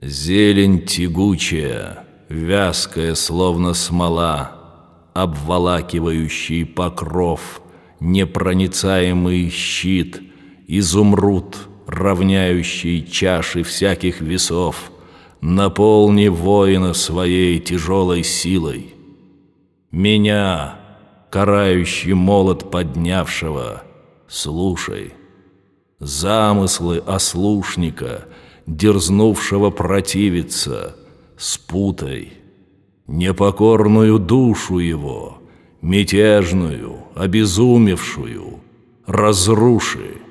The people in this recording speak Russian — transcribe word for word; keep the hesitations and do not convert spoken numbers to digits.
Зелень тягучая, вязкая, словно смола, обволакивающий покров, непроницаемый щит, изумруд, равняющий чаши всяких весов, наполни воина своей тяжелой силой. Меня, карающий молот поднявшего, слушай. Замыслы ослушника, дерзнувшего противиться, спутай. Непокорную душу его, мятежную, обезумевшую, разруши.